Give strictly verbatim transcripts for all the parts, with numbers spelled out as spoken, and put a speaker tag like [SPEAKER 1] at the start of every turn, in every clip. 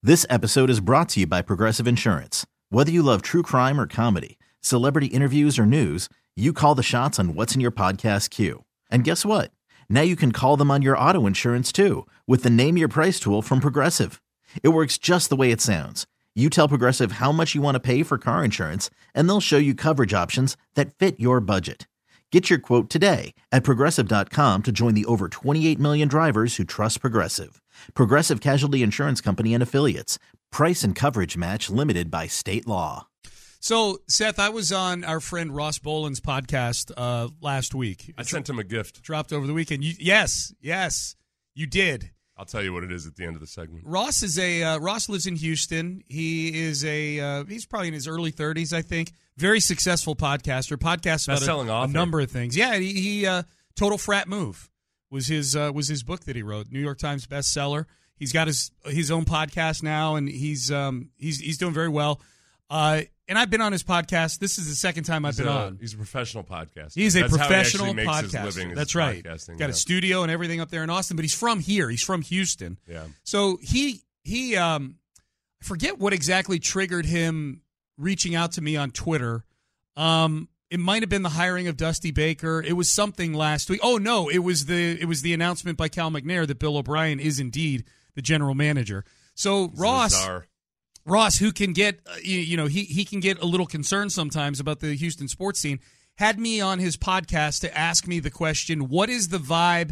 [SPEAKER 1] This episode is brought to you by Progressive Insurance. Whether you love true crime or comedy, celebrity interviews or news, you call the shots on what's in your podcast queue. And guess what? Now you can call them on your auto insurance too with the Name Your Price tool from Progressive. It works just the way it sounds. You tell Progressive how much you want to pay for car insurance, and they'll show you coverage options that fit your budget. Get your quote today at Progressive dot com to join the over twenty-eight million drivers who trust Progressive. Progressive Casualty Insurance Company and Affiliates. Price and coverage match limited by state law.
[SPEAKER 2] So, Seth, I was on our friend Ross Boland's podcast uh, last week.
[SPEAKER 3] I sent him a gift.
[SPEAKER 2] Dropped over the weekend. You, yes, yes, you did.
[SPEAKER 3] I'll tell you what it is at the end of the segment.
[SPEAKER 2] Ross is a uh, Ross lives in Houston. He is a uh, he's probably in his early thirties, I think. Very successful podcaster. Podcasts about
[SPEAKER 3] Best-selling
[SPEAKER 2] a, a
[SPEAKER 3] author.
[SPEAKER 2] number of things. Yeah, he, he uh, Total Frat Move was his uh, was his book that he wrote. New York Times bestseller. He's got his his own podcast now, and he's um he's he's doing very well. Uh, and I've been on his podcast. This is the second time I've
[SPEAKER 3] He's
[SPEAKER 2] been
[SPEAKER 3] a,
[SPEAKER 2] on.
[SPEAKER 3] He's a professional podcaster.
[SPEAKER 2] He's a
[SPEAKER 3] That's
[SPEAKER 2] professional
[SPEAKER 3] how he actually makes
[SPEAKER 2] podcaster.
[SPEAKER 3] his living, is
[SPEAKER 2] That's right.
[SPEAKER 3] podcasting,
[SPEAKER 2] Got
[SPEAKER 3] yeah.
[SPEAKER 2] a studio and everything up there in Austin, but he's from here. He's from Houston.
[SPEAKER 3] Yeah.
[SPEAKER 2] So he he um I forget what exactly triggered him reaching out to me on Twitter. Um it might have been the hiring of Dusty Baker. It was something last week. Oh no, it was the it was the announcement by Cal McNair that Bill O'Brien is indeed the general manager. So
[SPEAKER 3] He's
[SPEAKER 2] Ross
[SPEAKER 3] bizarre.
[SPEAKER 2] Ross, who can get, uh, you, you know, he, he can get a little concerned sometimes about the Houston sports scene, had me on his podcast to ask me the question, what is the vibe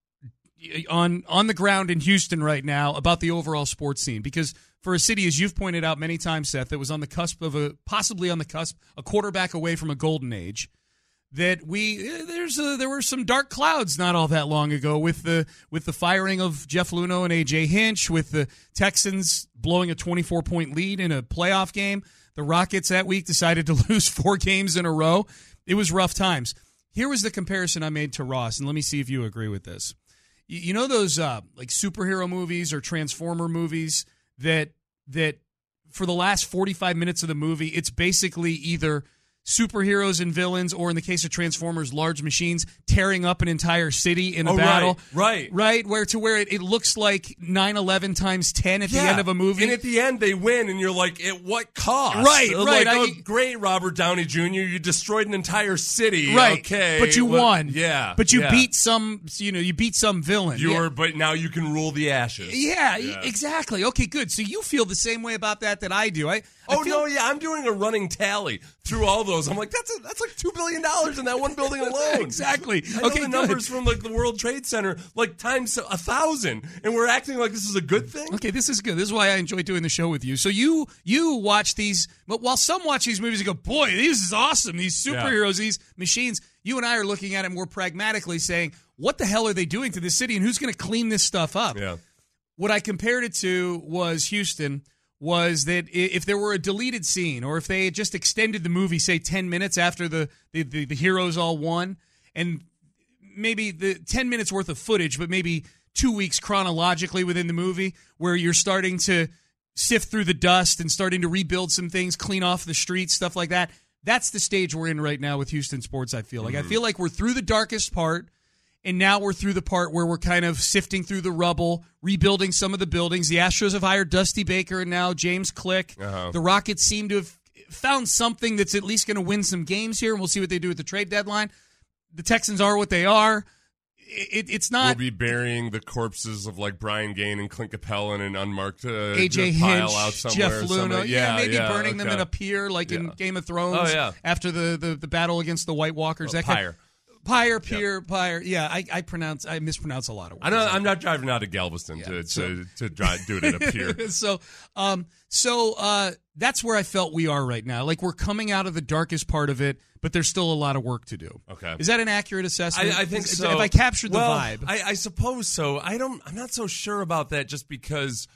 [SPEAKER 2] on on the ground in Houston right now about the overall sports scene? Because for a city, as you've pointed out many times, Seth, that was on the cusp of a, possibly on the cusp, a quarterback away from a golden age, that we there's a, there were some dark clouds not all that long ago with the with the firing of Jeff Luhnow and A J Hinch, with the Texans blowing a twenty-four point lead in a playoff game. The Rockets that week decided to lose four games in a row. It was rough times. Here was the comparison I made to Ross, and let me see if you agree with this. You, you know those uh, like superhero movies or Transformer movies that that for the last forty-five minutes of the movie, it's basically either superheroes and villains, or in the case of Transformers, large machines tearing up an entire city in a
[SPEAKER 3] Oh,
[SPEAKER 2] battle.
[SPEAKER 3] right, right.
[SPEAKER 2] Right, where to where it, it looks like nine eleven times ten at
[SPEAKER 3] Yeah.
[SPEAKER 2] the end of a movie.
[SPEAKER 3] And at the end, they win, and you're like, at what cost?
[SPEAKER 2] Right,
[SPEAKER 3] Uh,
[SPEAKER 2] right.
[SPEAKER 3] Like, oh,
[SPEAKER 2] I-
[SPEAKER 3] great, Robert Downey Junior You destroyed an entire city.
[SPEAKER 2] Right,
[SPEAKER 3] Okay.
[SPEAKER 2] but you
[SPEAKER 3] what-
[SPEAKER 2] won.
[SPEAKER 3] Yeah.
[SPEAKER 2] But you
[SPEAKER 3] yeah.
[SPEAKER 2] beat some, you know, you beat some villain.
[SPEAKER 3] You're,
[SPEAKER 2] yeah.
[SPEAKER 3] But now you can rule the ashes.
[SPEAKER 2] Yeah,
[SPEAKER 3] Yeah.
[SPEAKER 2] exactly. Okay, good. So you feel the same way about that that I do. I, I
[SPEAKER 3] Oh,
[SPEAKER 2] feel,
[SPEAKER 3] no, yeah, I'm doing a running tally through all those. I'm like, that's a, that's like two billion dollars in that one building alone.
[SPEAKER 2] Exactly.
[SPEAKER 3] I know
[SPEAKER 2] Okay,
[SPEAKER 3] the
[SPEAKER 2] good.
[SPEAKER 3] numbers from like the World Trade Center, like times a thousand, and we're acting like this is a good thing?
[SPEAKER 2] Okay, this is good. This is why I enjoy doing the show with you. So you you watch these, but while some watch these movies and go, boy, this is awesome. These superheroes, these machines. You and I are looking at it more pragmatically, saying, what the hell are they doing to this city, and who's going to clean this stuff up?
[SPEAKER 3] Yeah.
[SPEAKER 2] What I compared it to was Houston. Was that if there were a deleted scene, or if they had just extended the movie, say ten minutes after the the, the, the heroes all won, and maybe the ten minutes worth of footage, but maybe two weeks chronologically within the movie, where you're starting to sift through the dust and starting to rebuild some things, clean off the streets, stuff like that. That's the stage we're in right now with Houston sports, I feel like. Mm-hmm. I feel like we're through the darkest part, and now we're through the part where we're kind of sifting through the rubble, rebuilding some of the buildings. The Astros have hired Dusty Baker and now James Click. Uh-huh. The Rockets seem to have found something that's at least going to win some games here, and we'll see what they do at the trade deadline. The Texans are what they are. It, it's not.
[SPEAKER 3] We'll be burying the corpses of like Brian Gain and Clint Capella in an unmarked uh,
[SPEAKER 2] A J
[SPEAKER 3] pile
[SPEAKER 2] Hinch,
[SPEAKER 3] out somewhere.
[SPEAKER 2] Jeff Luhnow.
[SPEAKER 3] Yeah,
[SPEAKER 2] yeah, maybe
[SPEAKER 3] yeah,
[SPEAKER 2] burning
[SPEAKER 3] okay.
[SPEAKER 2] them in a pier like
[SPEAKER 3] yeah.
[SPEAKER 2] in Game of Thrones.
[SPEAKER 3] Oh, yeah.
[SPEAKER 2] After the, the, the battle against the White Walkers.
[SPEAKER 3] Oh,
[SPEAKER 2] that kind-
[SPEAKER 3] pyre.
[SPEAKER 2] Pyre, pier, yep. pyre. Yeah, I, I pronounce, I mispronounce a lot of words.
[SPEAKER 3] I know, I'm not driving out to Galveston yeah, to, so. to to drive, do it at a pier.
[SPEAKER 2] so, um, so uh, that's where I felt we are right now. Like we're coming out of the darkest part of it, but there's still a lot of work to do.
[SPEAKER 3] Okay,
[SPEAKER 2] is that an accurate assessment?
[SPEAKER 3] I, I think
[SPEAKER 2] is,
[SPEAKER 3] so.
[SPEAKER 2] If I captured the
[SPEAKER 3] well,
[SPEAKER 2] vibe,
[SPEAKER 3] I, I suppose so. I don't. I'm not so sure about that, just because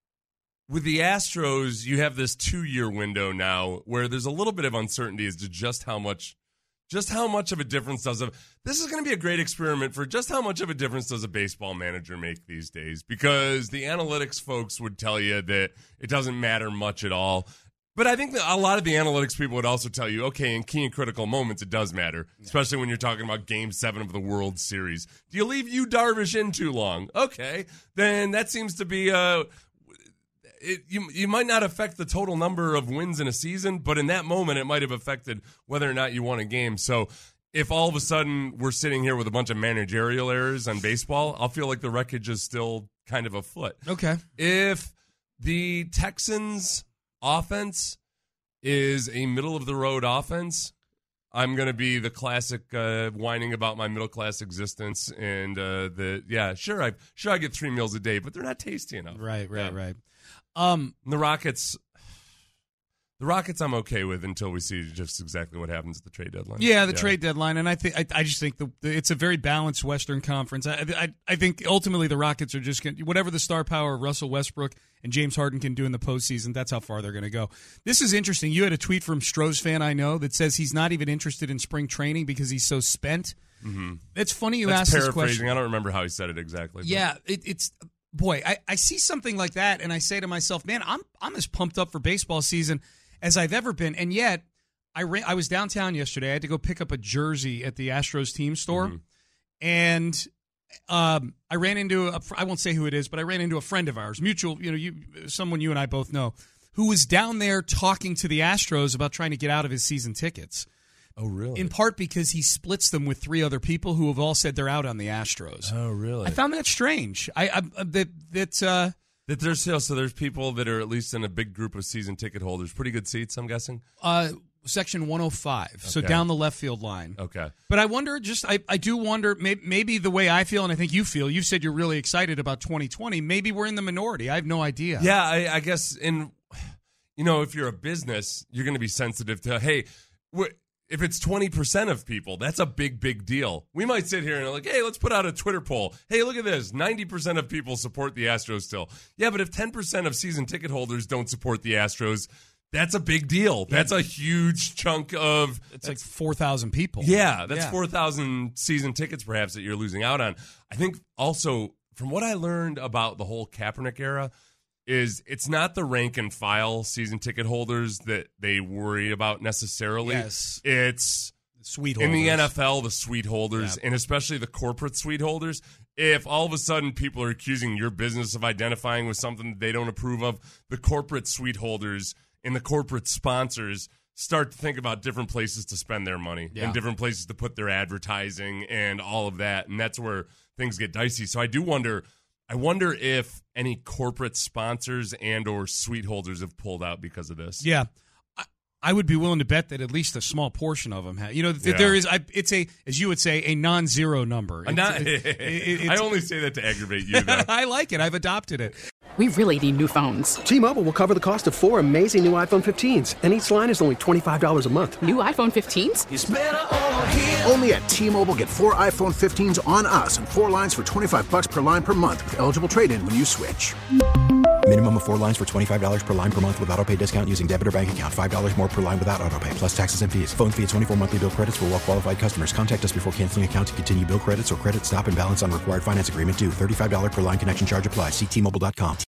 [SPEAKER 3] with the Astros, you have this two-year window now where there's a little bit of uncertainty as to just how much. Just how much of a difference does a this is going to be a great experiment for just how much of a difference does a baseball manager make these days? Because the analytics folks would tell you that it doesn't matter much at all. But I think that a lot of the analytics people would also tell you, okay, in key and critical moments, it does matter, yeah. especially when you're talking about Game Seven of the World Series. Do you leave Yu Darvish in too long? Okay, then that seems to be a. it, you you might not affect the total number of wins in a season, but in that moment, it might have affected whether or not you won a game. So if all of a sudden we're sitting here with a bunch of managerial errors on baseball, I'll feel like the wreckage is still kind of afoot.
[SPEAKER 2] Okay.
[SPEAKER 3] If the Texans' offense is a middle-of-the-road offense, I'm going to be the classic uh, whining about my middle-class existence and uh, the, yeah, sure, I sure I get three meals a day, but they're not tasty enough.
[SPEAKER 2] Right, right,
[SPEAKER 3] yeah.
[SPEAKER 2] right. Um,
[SPEAKER 3] the Rockets... The Rockets I'm okay with until we see just exactly what happens at the trade deadline.
[SPEAKER 2] Yeah, the yeah. trade deadline, and I think I, I just think the, the, it's a very balanced Western Conference. I, I I think ultimately the Rockets are just going to, whatever the star power of Russell Westbrook and James Harden can do in the postseason, that's how far they're going to go. This is interesting. You had a tweet from Stroh's fan I know that says he's not even interested in spring training because he's so spent.
[SPEAKER 3] Mm-hmm.
[SPEAKER 2] It's funny you
[SPEAKER 3] that's
[SPEAKER 2] asked this question.
[SPEAKER 3] Paraphrasing. I don't remember how he said it exactly. But.
[SPEAKER 2] Yeah, it, it's boy, I, I see something like that, and I say to myself, man, I'm I'm as pumped up for baseball season as I've ever been, and yet I ran, I was downtown yesterday. I had to go pick up a jersey at the Astros team store, mm-hmm. and um, I ran into a, I won't say who it is, but I ran into a friend of ours, mutual, you know, you someone you and I both know, who was down there talking to the Astros about trying to get out of his season tickets.
[SPEAKER 3] Oh, really?
[SPEAKER 2] In part because he splits them with three other people who have all said they're out on the Astros.
[SPEAKER 3] Oh, really?
[SPEAKER 2] I found that strange. I, I that that. Uh,
[SPEAKER 3] That there's so there's people that are at least in a big group of season ticket holders. Pretty good seats, I'm guessing.
[SPEAKER 2] Uh, section one oh five, okay. So down the left field line.
[SPEAKER 3] Okay.
[SPEAKER 2] But I wonder, just I, I do wonder, maybe, maybe the way I feel, and I think you feel. You said you're really excited about twenty twenty. Maybe we're in the minority. I have no idea.
[SPEAKER 3] Yeah, I, I guess in you know if you're a business, you're going to be sensitive to hey. We're, If it's twenty percent of people, that's a big, big deal. We might sit here and like, hey, let's put out a Twitter poll. Hey, look at this. ninety percent of people support the Astros still. Yeah, but if ten percent of season ticket holders don't support the Astros, that's a big deal. That's a huge chunk of...
[SPEAKER 2] It's like four thousand people.
[SPEAKER 3] Yeah, that's
[SPEAKER 2] yeah.
[SPEAKER 3] four thousand season tickets perhaps that you're losing out on. I think also, from what I learned about the whole Kaepernick era, is it's not the rank and file season ticket holders that they worry about necessarily.
[SPEAKER 2] Yes.
[SPEAKER 3] It's
[SPEAKER 2] suite holders.
[SPEAKER 3] In the N F L, the suite holders,
[SPEAKER 2] yeah.
[SPEAKER 3] and especially the corporate suite holders. If all of a sudden people are accusing your business of identifying with something that they don't approve of, the corporate suite holders and the corporate sponsors start to think about different places to spend their money
[SPEAKER 2] yeah.
[SPEAKER 3] and different places to put their advertising and all of that. And that's where things get dicey. So I do wonder... I wonder if any corporate sponsors and or suite holders have pulled out because of this.
[SPEAKER 2] Yeah. I, I would be willing to bet that at least a small portion of them have. You know, th-
[SPEAKER 3] yeah.
[SPEAKER 2] there is, I, it's a, as you would say, a non-zero number.
[SPEAKER 3] A non- it, it, it, I only say that to aggravate you, though.
[SPEAKER 2] I like it. I've adopted it.
[SPEAKER 4] We really need new phones.
[SPEAKER 5] T-Mobile will cover the cost of four amazing new iPhone fifteens, and each line is only twenty-five dollars a month.
[SPEAKER 4] New iPhone fifteens?
[SPEAKER 6] It's better over here. Only at T-Mobile, get four iPhone fifteens on us and four lines for twenty-five bucks per line per month with eligible trade-in when you switch.
[SPEAKER 7] Minimum of four lines for twenty-five dollars per line per month with autopay discount using debit or bank account. five dollars more per line without autopay, plus taxes and fees. Phone fee at twenty-four monthly bill credits for well-qualified customers. Contact us before canceling account to continue bill credits or credit stop and balance on required finance agreement due. thirty-five dollars per line connection charge applies. See T Mobile dot com.